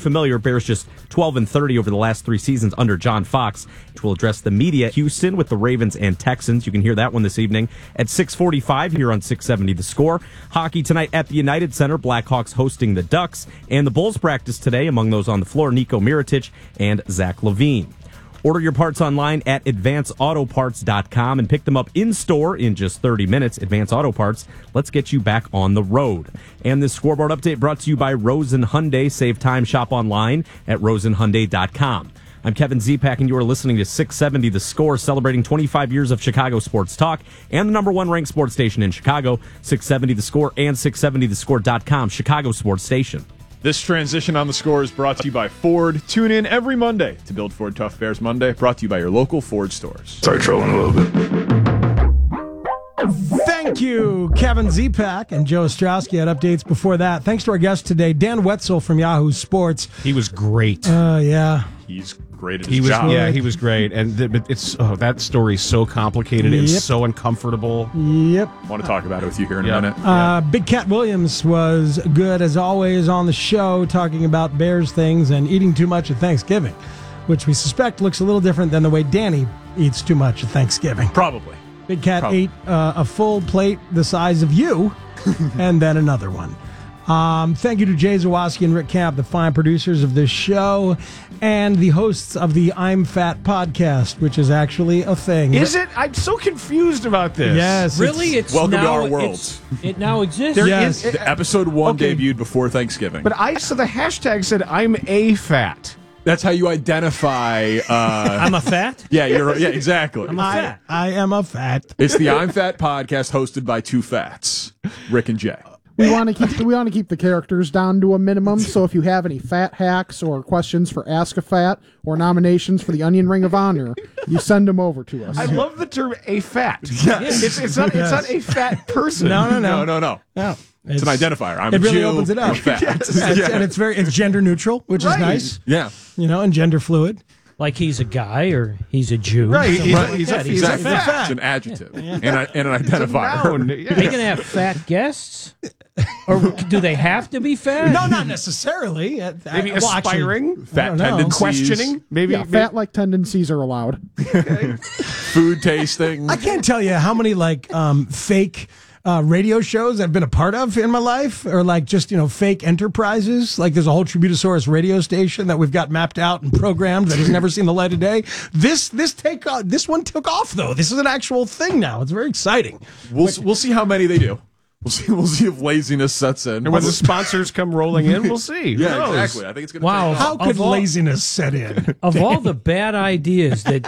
familiar, Bears just 12-30 over the last 3 seasons under John Fox, which will address the media. Houston with the Ravens and Texans. You can hear that one this evening at 6:45 here on 670 The Score. Hockey tonight at the United Center. Blackhawks hosting the Ducks. And the Bulls practice today. Among those on the floor, Nico Mirotic and Zach LaVine. Order your parts online at advanceautoparts.com and pick them up in-store in just 30 minutes. Advance Auto Parts, let's get you back on the road. And this scoreboard update brought to you by Rosen Hyundai. Save time, shop online at rosenhyundai.com. I'm Kevin Zipak, and you are listening to 670 The Score, celebrating 25 years of Chicago sports talk and the number one ranked sports station in Chicago, 670 The Score and 670thescore.com, Chicago sports station. This transition on The Score is brought to you by Ford. Tune in every Monday to Build Ford Tough Bears Monday, brought to you by your local Ford stores. Start trolling a little bit. Thank you, Kevin Zipak and Joe Ostrowski had updates before that. Thanks to our guest today, Dan Wetzel from Yahoo Sports. He was great. Yeah. He's great at his job. Yeah, he was great. And that story's so complicated and so uncomfortable. Yep. I want to talk about it with you here in a minute. Big Cat Williams was good, as always, on the show, talking about Bears things and eating too much at Thanksgiving, which we suspect looks a little different than the way Danny eats too much at Thanksgiving. Probably. Big Cat ate a full plate the size of you and then another one. Thank you to Jay Zawoski and Rick Camp, the fine producers of this show, and the hosts of the I'm Fat podcast, which is actually a thing. Is it? I'm so confused about this. Yes. Really? It's welcome now, to our world. It now exists? Yes. The episode 1 debuted before Thanksgiving. But I saw the hashtag said I'm a fat. That's how you identify. I'm a fat? Yeah, exactly. I'm a fat. I am a fat. It's the I'm Fat podcast hosted by two fats, Rick and Jay. We want to keep the characters down to a minimum. So if you have any fat hacks or questions for Ask a Fat or nominations for the Onion Ring of Honor, you send them over to us. I love the term a fat. Yes. It's not a fat person. No. No. It's an identifier. I'm it a really Jew. opens it up. I'm fat. And it's gender neutral, which is nice. Yeah. And gender fluid. Like he's a guy or he's a Jew. Right. He's a fat. It's an adjective and an identifier. Are they going to have fat guests? Or do they have to be fat? No, not necessarily. Maybe aspiring, fat tendencies. questioning. Maybe fat-like tendencies are allowed. Food tasting. I can't tell you how many fake radio shows I've been a part of in my life, or fake enterprises. Like there's a whole Tributosaurus radio station that we've got mapped out and programmed that has never seen the light of day. This one took off though. This is an actual thing now. It's very exciting. We'll see how many they do. We'll see if laziness sets in. And when the sponsors come rolling in, we'll see. Yeah, exactly. I think it's going to Wow. take How could laziness set in? Of all the bad ideas that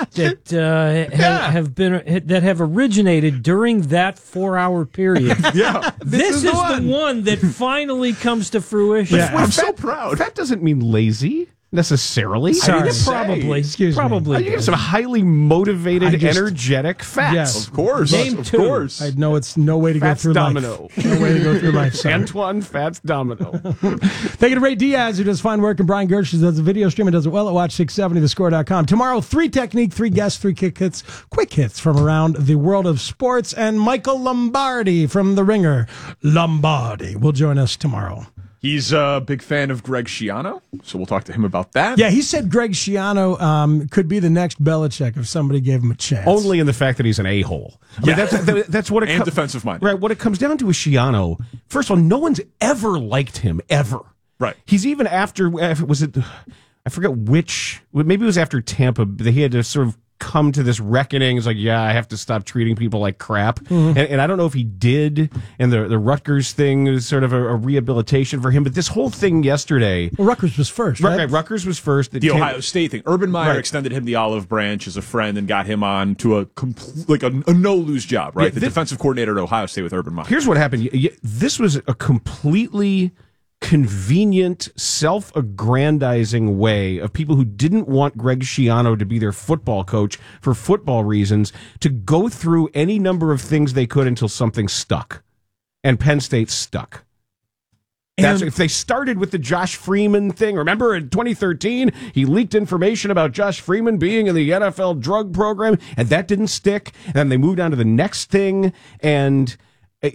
have originated during that 4-hour period, this is the one that finally comes to fruition. Yeah. I'm so proud. Fat doesn't mean lazy necessarily. Sorry. Probably. Excuse me. Probably. You get some highly motivated, energetic fats. Yes. Of course. Name of two. course. I know it's no way to Fats go through Domino. life. No way to go through life. Sorry. Antoine Fats Domino. Thank you to Ray Diaz, who does fine work, and Brian Gersh, who does the video stream and does it well at watch670thescore.com. Tomorrow, 3 technique, 3 guests, 3 quick hits from around the world of sports, and Michael Lombardi from The Ringer. Lombardi will join us tomorrow. He's a big fan of Greg Schiano, so we'll talk to him about that. Yeah, he said Greg Schiano could be the next Belichick if somebody gave him a chance. Only in the fact that he's an a-hole. I mean, that's what it and defensive mind. Right, what it comes down to is Schiano. First of all, no one's ever liked him, ever. Right. He's even after, I forget which, maybe it was after Tampa, that he had to sort of come to this reckoning. It's like, I have to stop treating people like crap. Mm-hmm. And I don't know if he did, and the Rutgers thing was sort of a rehabilitation for him, but this whole thing yesterday... Well, Rutgers was first, right? Right, Rutgers was first. The Ohio State thing. Urban Meyer extended him the olive branch as a friend and got him on to a no-lose job, right? The defensive coordinator at Ohio State with Urban Meyer. Here's what happened. This was a completely convenient, self-aggrandizing way of people who didn't want Greg Schiano to be their football coach for football reasons to go through any number of things they could until something stuck. And Penn State stuck. If they started with the Josh Freeman thing, remember in 2013, he leaked information about Josh Freeman being in the NFL drug program, and that didn't stick. And then they moved on to the next thing, and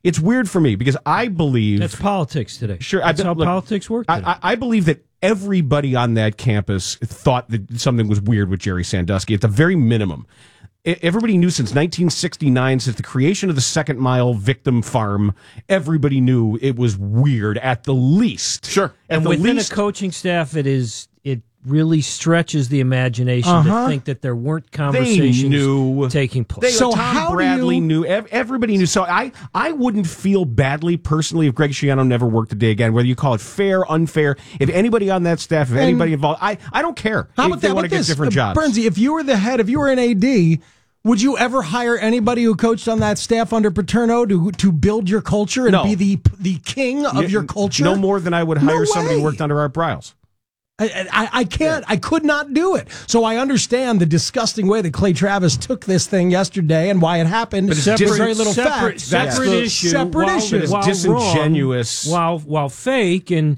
it's weird for me because I believe that's politics today. Sure, that's how politics work today. I believe that everybody on that campus thought that something was weird with Jerry Sandusky at the very minimum. Everybody knew since 1969, since the creation of the Second Mile Victim Farm, everybody knew it was weird at the least. Sure. And within a coaching staff, it really stretches the imagination to think that there weren't conversations taking place. So Tom Bradley knew. Everybody knew. So I wouldn't feel badly personally if Greg Schiano never worked a day again, whether you call it fair, unfair. If anybody on that staff, if anybody involved, I don't care. How if about they want to get different jobs. Bernsey, if you were the head, if you were an AD, would you ever hire anybody who coached on that staff under Paterno to build your culture and be the king of your culture? No more than I would hire somebody who worked under Art Briles. I can't. I could not do it. So I understand the disgusting way that Clay Travis took this thing yesterday and why it happened. But it's very little fact. Separate issue. Separate issue. It's disingenuous. While fake and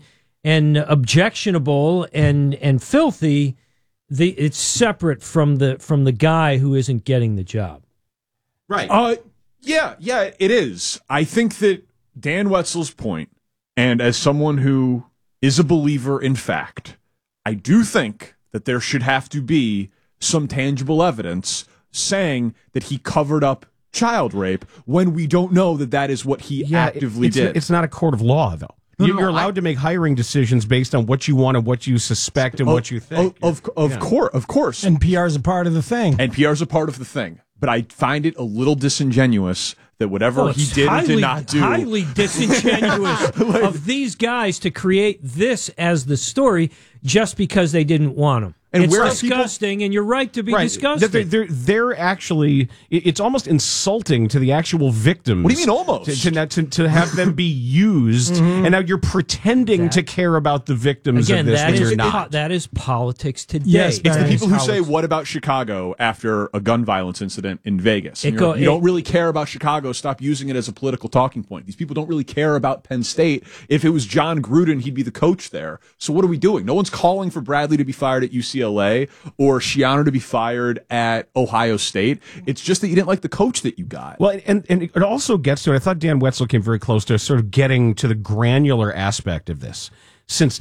objectionable and filthy, it's separate from the guy who isn't getting the job. Right. Yeah, it is. I think that Dan Wetzel's point, and as someone who is a believer in fact, I do think that there should have to be some tangible evidence saying that he covered up child rape when we don't know that is what he actively did. It's not a court of law, though. You're allowed to make hiring decisions based on what you want and what you suspect and what you think. Of course. And PR is a part of the thing. But I find it a little disingenuous that whatever he did or did not do. Highly disingenuous of these guys to create this as the story just because they didn't want him. And it's disgusting, and you're right to be disgusted. They're actually, it's almost insulting to the actual victims. What do you mean almost? To have them be used, and now you're pretending to care about the victims of this when you're not. That is politics today. Yes, it's the people who say, what about Chicago after a gun violence incident in Vegas? You don't really care about Chicago, stop using it as a political talking point. These people don't really care about Penn State. If it was John Gruden, he'd be the coach there. So what are we doing? No one's calling for Bradley to be fired at UCLA or Schiano to be fired at Ohio State. It's just that you didn't like the coach that you got. Well, and it also gets to it. I thought Dan Wetzel came very close to sort of getting to the granular aspect of this. Since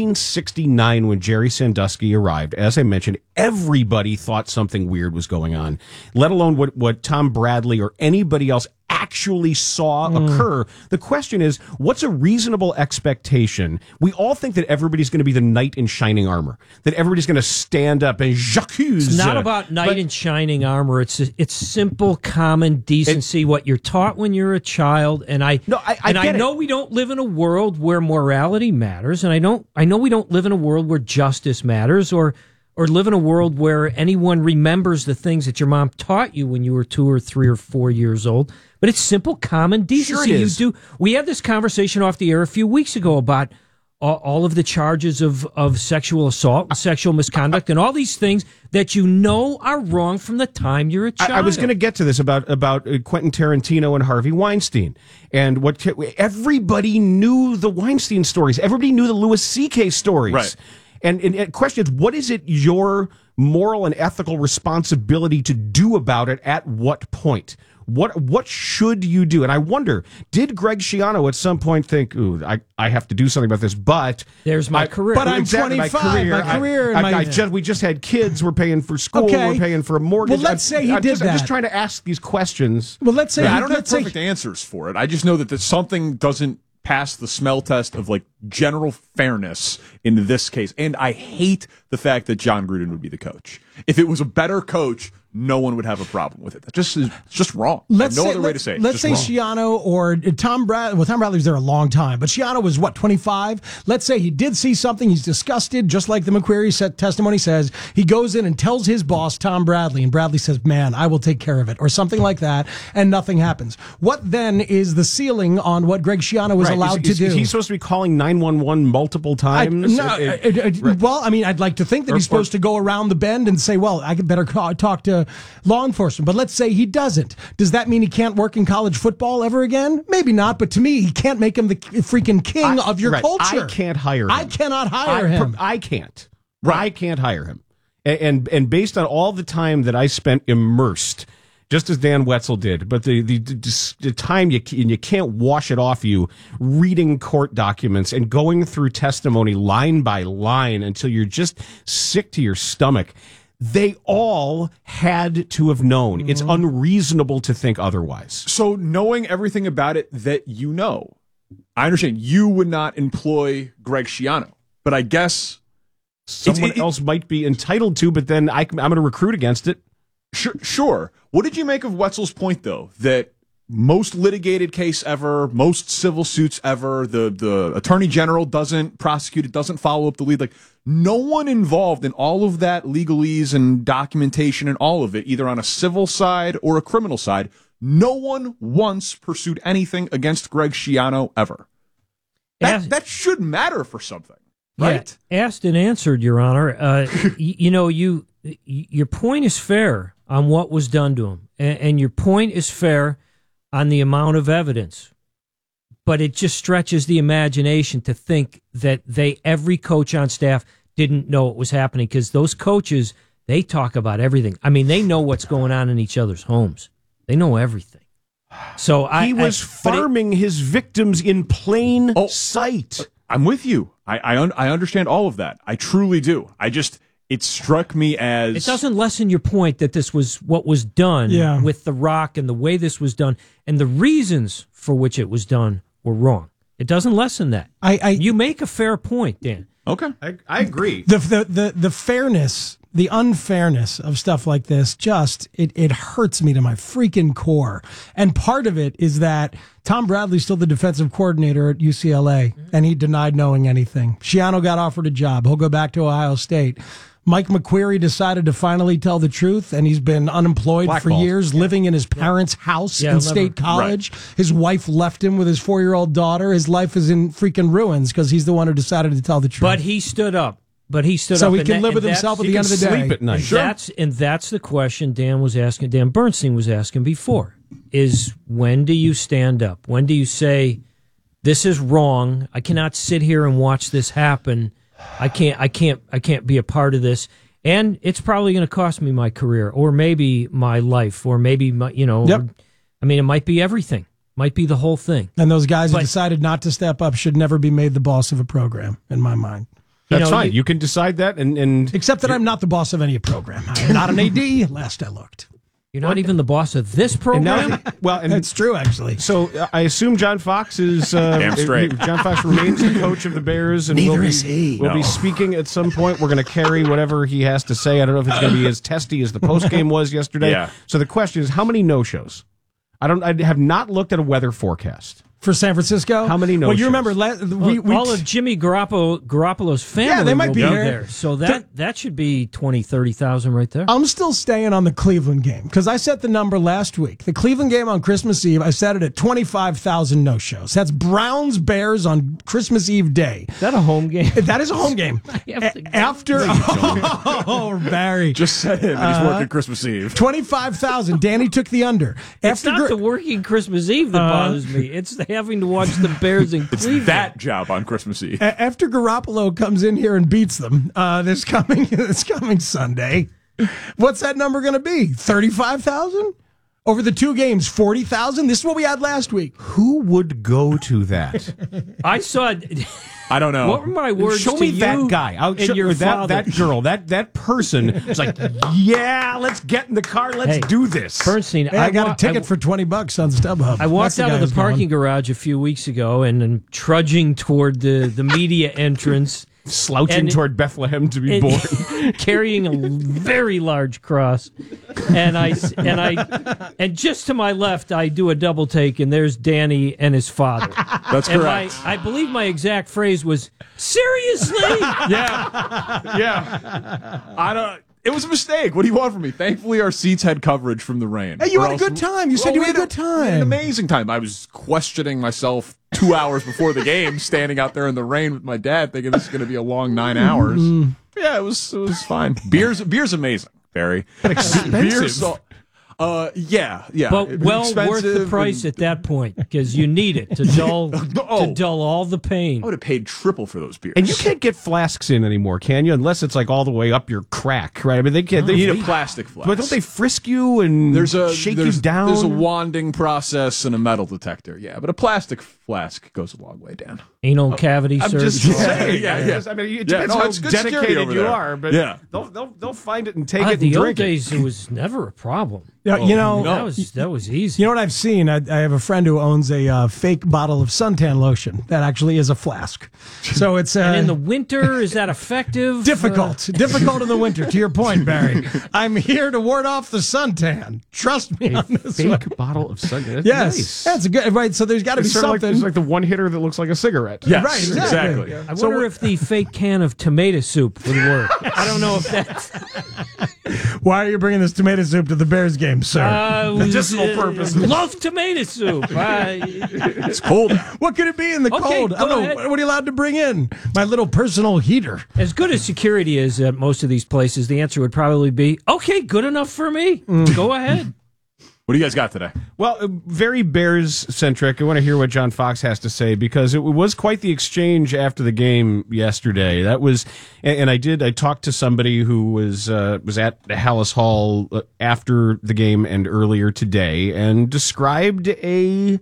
1969, when Jerry Sandusky arrived, as I mentioned, everybody thought something weird was going on, let alone what Tom Bradley or anybody else actually saw occur. The question is, what's a reasonable expectation? We all think that everybody's going to be the knight in shining armor, that everybody's going to stand up and j'accuse. It's not about knight in shining armor. It's simple, common decency, what you're taught when you're a child. And I know we don't live in a world where morality matters, and I know we don't live in a world where justice matters, or live in a world where anyone remembers the things that your mom taught you when you were 2 or 3 or 4 years old. But it's simple, common decency. Sure it is. We had this conversation off the air a few weeks ago about all of the charges of sexual assault and sexual misconduct and all these things that you know are wrong from the time you're a child. I was going to get to this about Quentin Tarantino and Harvey Weinstein. And everybody knew the Weinstein stories. Everybody knew the Louis C.K. stories. Right. And the question is, what is it your moral and ethical responsibility to do about it at what point? What should you do? And I wonder, did Greg Schiano at some point think, ooh, I have to do something about this, but there's my career. But I'm 25. We just had kids, we're paying for school, we're paying for a mortgage. Well, let's say he did that. I'm just trying to ask these questions. Well, let's say I don't have perfect answers for it. I just know that something doesn't pass the smell test of like general fairness in this case. And I hate the fact that John Gruden would be the coach. If it was a better coach, no one would have a problem with it. It's just wrong. Let's say Schiano or Tom Bradley. Well, Tom Bradley was there a long time, but Schiano was 25. Let's say he did see something. He's disgusted, just like the McQuarrie testimony says. He goes in and tells his boss, Tom Bradley, and Bradley says, "Man, I will take care of it," or something like that, and nothing happens. What then is the ceiling on what Greg Schiano was allowed to do? He's supposed to be calling 911 multiple times. Well, I mean, I'd like to think that he's supposed to go around the bend and say, "Well, I better talk to law enforcement." But let's say he doesn't. Does that mean he can't work in college football ever again? Maybe not, but to me, he can't make him the freaking king of your culture. I can't hire him. I cannot hire him. I can't. Right. I can't hire him. And based on all the time that I spent immersed just as Dan Wetzel did. But the time you can't wash it off you reading court documents and going through testimony line by line until you're just sick to your stomach. They all had to have known. It's unreasonable to think otherwise. So knowing everything about it that you know, I understand you would not employ Greg Schiano, but I guess someone else might be entitled to, but then I'm going to recruit against it. Sure. What did you make of Wetzel's point, though, that most litigated case ever, most civil suits ever, the attorney general doesn't prosecute it, doesn't follow up the lead? Like, no one involved in all of that legalese and documentation and all of it, either on a civil side or a criminal side, no one once pursued anything against Greg Schiano ever. That should matter for something, right? Yeah, asked and answered, Your Honor. Your point is fair on what was done to him, and your point is fair on the amount of evidence, but it just stretches the imagination to think that every coach on staff didn't know what was happening, because those coaches, they talk about everything. I mean, they know what's going on in each other's homes. They know everything. So he was farming his victims in plain sight. I'm with you. I understand all of that. I truly do. It struck me as... It doesn't lessen your point that this was what was done with The Rock and the way this was done and the reasons for which it was done were wrong. It doesn't lessen that. You make a fair point, Dan. Okay. I agree. The fairness, the unfairness of stuff like this, it hurts me to my freaking core. And part of it is that Tom Bradley's still the defensive coordinator at UCLA, and he denied knowing anything. Schiano got offered a job. He'll go back to Ohio State. Mike McQueary decided to finally tell the truth, and he's been unemployed for years, living in his parents' house in State College. Right. His wife left him with his 4-year-old daughter. His life is in freaking ruins because he's the one who decided to tell the truth. But he stood up. So he can live with himself at the end of the day. Sleep at night. And that's the question Dan Bernstein was asking before, is when do you stand up? When do you say, this is wrong, I cannot sit here and watch this happen, I can't be a part of this, and it's probably going to cost me my career, or maybe my life, or maybe my, I mean, it might be everything, might be the whole thing. And those guys who decided not to step up should never be made the boss of a program, in my mind. That's fine. You can decide that, and except that I'm not the boss of any program. I'm not an AD. Last I looked. You're not even the boss of this program? And it's true, actually. So I assume John Fox is... Damn straight. John Fox remains the coach of the Bears. And Neither is he. We'll be speaking at some point. We're going to carry whatever he has to say. I don't know if it's going to be as testy as the postgame was yesterday. Yeah. So the question is, how many no-shows? I have not looked at a weather forecast. For San Francisco? How many no-shows? Well, you remember... all of Jimmy Garoppolo's family they might be there. So that should be 20,000, 30,000 right there. I'm still staying on the Cleveland game, because I set the number last week. The Cleveland game on Christmas Eve, I set it at 25,000 no-shows. That's Browns-Bears on Christmas Eve day. Is that a home game? That is a home game. After... Barry. Just said him, and he's working Christmas Eve. 25,000. Danny took the under. It's not the working Christmas Eve that bothers me. It's having to watch the Bears in Cleveland. It's that job on Christmas Eve. After Garoppolo comes in here and beats them this coming Sunday, what's that number going to be? 35,000? Over the 2 games, 40,000? This is what we had last week. Who would go to that? I saw... I don't know. What were my words Show to me you that guy. That girl, that person. It's like, yeah, let's get in the car. Let's do this. Bernstein, I got a ticket for $20 on StubHub. I walked out of the parking garage a few weeks ago and I'm trudging toward the media entrance. Slouching toward Bethlehem to be born, carrying a very large cross, and just to my left, I do a double take, and there's Danny and his father. That's correct. I believe my exact phrase was, "Seriously?" Yeah. It was a mistake. What do you want from me? Thankfully, our seats had coverage from the rain. Hey, you had a good time. You said you had a good time. We had an amazing time. I was questioning myself 2 hours before the game, standing out there in the rain with my dad, thinking this is going to be a long 9 hours. Yeah, it was fine. Beer's amazing, Barry. Expensive. Yeah. But well worth the price at that point, because you need it to dull all the pain. I would have paid triple for those beers. And you can't get flasks in anymore, can you? Unless it's like all the way up your crack, right? I mean, they can't. You need a plastic flask. But don't they frisk you and shake you down? There's a wanding process and a metal detector. Yeah, but a plastic flask goes a long way, Dan. Anal cavity I'm surgery. just saying. I mean, it depends how dedicated you are, but they'll find it and take it and drink it. The old days, it was never a problem. Yeah, that was easy. You know what I've seen? I have a friend who owns a fake bottle of suntan lotion that actually is a flask. So it's and in the winter, is that effective? Difficult in the winter. To your point, Barry, I'm here to ward off the suntan. Trust me on this fake bottle of suntan. Yes, nice. That's good. Right, so there's got to be something. It's like the one hitter that looks like a cigarette. Yes, right, exactly. I wonder if the fake can of tomato soup would work. I don't know if that's. Why are you bringing this tomato soup to the Bears game, sir? Medicinal purpose. Love tomato soup. It's cold. What could it be in the cold? I don't know. What are you allowed to bring in? My little personal heater. As good as security is at most of these places, the answer would probably be, okay, good enough for me. Go ahead. What do you guys got today? Well, very Bears-centric. I want to hear what John Fox has to say, because it was quite the exchange after the game yesterday. That was, and I talked to somebody who was at Hallis Hall after the game and earlier today, and described a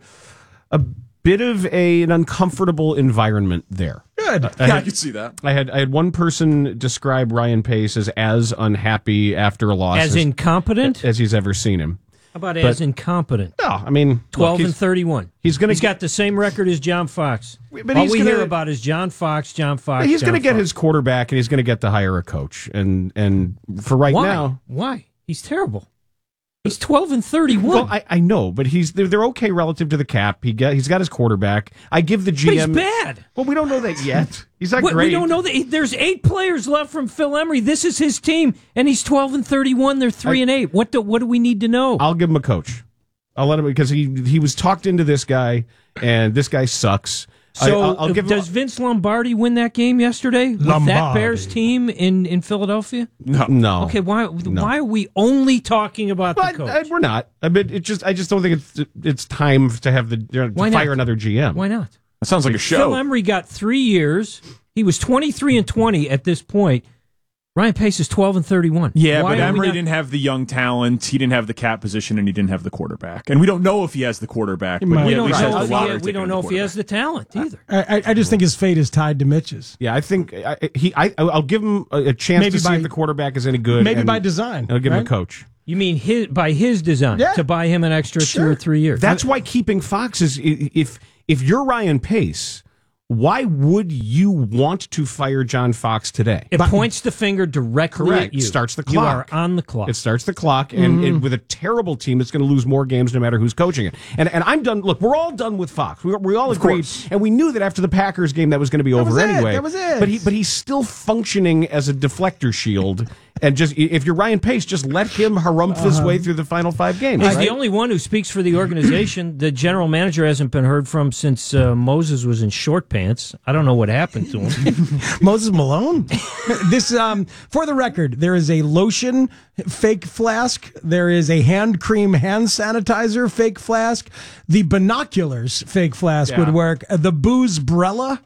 bit of an uncomfortable environment there. Good. I could see that. I had one person describe Ryan Pace as unhappy after a loss, as incompetent as he's ever seen him. How about as incompetent? No, I mean 12-31. He's got the same record as John Fox. But all we hear about is John Fox. He's going to get his quarterback, and he's going to get to hire a coach. And for now, why? He's terrible. He's 12-31. Well, I know, but they're okay relative to the cap. He's got his quarterback. I give the GM. But he's bad. Well, we don't know that yet. He's not great. We don't know that. There's 8 players left from Phil Emery. This is his team, and he's 12-31. They're 3-8. What do we need to know? I'll give him a coach. I'll let him, because he was talked into this guy, and this guy sucks. So does Vince Lombardi win that game yesterday with that Bears team in Philadelphia? No. Okay, why are we only talking about the coach? We're not. I mean, I just don't think it's time to have to fire another GM. Why not? That sounds like a show. Phil Emery got 3 years. He was 23-20 at this point. Ryan Pace is 12-31. Yeah, but Emery didn't have the young talent. He didn't have the cap position, and he didn't have the quarterback. And we don't know if he has the quarterback. But we don't know if he has the talent either. I just think his fate is tied to Mitch's. Yeah, I think I'll give him a chance to see if the quarterback is any good. Maybe by design. I'll give him a coach. You mean by his design to buy him an extra 2 or 3 years? That's why keeping Fox is if you're Ryan Pace. Why would you want to fire John Fox today? It points the finger directly at you. Starts the clock. You are on the clock. It starts the clock, and with a terrible team, it's going to lose more games no matter who's coaching it. And I'm done. Look, we're all done with Fox. We all agreed, and we knew that after the Packers game that was going to be over anyway. That was it. But he's still functioning as a deflector shield. And just if you're Ryan Pace, just let him harumph his way through the final 5 games. He's the only one who speaks for the organization. The general manager hasn't been heard from since Moses was in short pants. I don't know what happened to him. Moses Malone? This, for the record, there is a lotion fake flask. There is a hand cream hand sanitizer fake flask. The binoculars fake flask would work. The booze-brella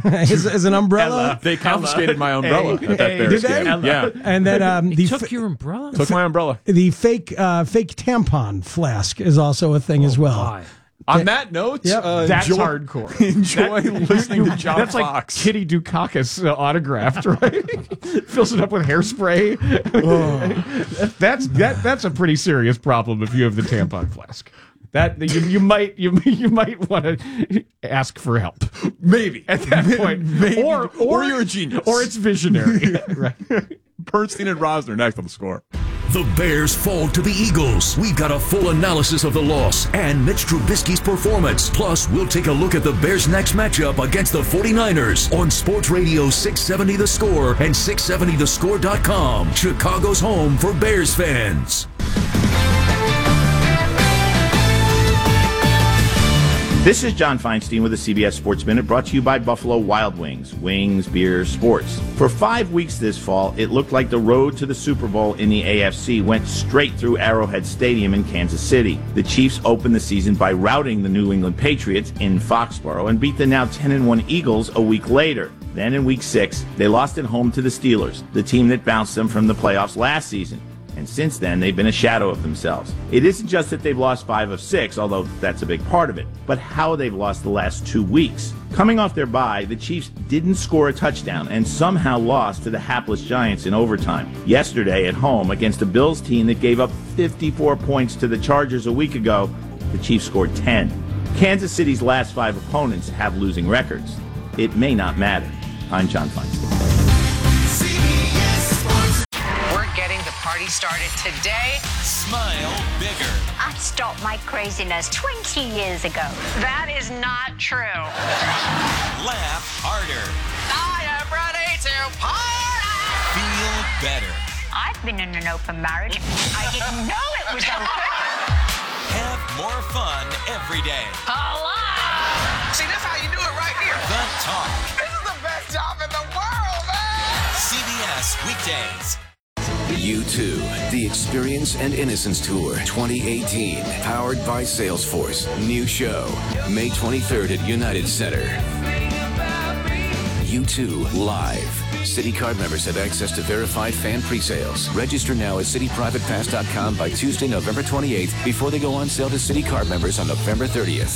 is an umbrella. They confiscated my umbrella at that Bears game. Yeah. And then they took your umbrella? Took my umbrella. The fake tampon flask is also a thing as well. My. On that note, that's hardcore. Enjoy listening to John Fox. That's like Kitty Dukakis autographed, right? Fills it up with hairspray. That's a pretty serious problem if you have the tampon flask. That you might want to ask for help. Maybe at that point, maybe. Or you're a genius, or it's visionary. Right. Bernstein and Rosner next on The Score. The Bears fall to the Eagles. We've got a full analysis of the loss and Mitch Trubisky's performance. Plus, we'll take a look at the Bears' next matchup against the 49ers on Sports Radio 670 The Score and 670thescore.com. Chicago's home for Bears fans. This is John Feinstein with the CBS Sports Minute, brought to you by Buffalo Wild Wings. Wings, beer, sports. For 5 weeks this fall, it looked like the road to the Super Bowl in the AFC went straight through Arrowhead Stadium in Kansas City. The Chiefs opened the season by routing the New England Patriots in Foxborough and beat the now 10-1 Eagles a week later. Then in Week 6, they lost at home to the Steelers, the team that bounced them from the playoffs last season. And since then, they've been a shadow of themselves. It isn't just that they've lost 5 of 6, although that's a big part of it, but how they've lost the last 2 weeks. Coming off their bye, the Chiefs didn't score a touchdown and somehow lost to the hapless Giants in overtime. Yesterday at home against a Bills team that gave up 54 points to the Chargers a week ago, the Chiefs scored 10. Kansas City's last 5 opponents have losing records. It may not matter. I'm John Feinstein. Party started today. Smile bigger. I stopped my craziness 20 years ago. That is not true. Laugh harder. I am ready to party. Feel better. I've been in an open marriage. I didn't know it was open. Have more fun every day. Hello. See, that's how you do it right here. The Talk. This is the best job in the world, man. CBS weekdays. U2, The Experience and Innocence Tour 2018, powered by Salesforce. New show, May 23rd at United Center. U2 Live. City Card members have access to verified fan pre-sales. Register now at cityprivatepass.com by Tuesday, November 28th, before they go on sale to City Card members on November 30th.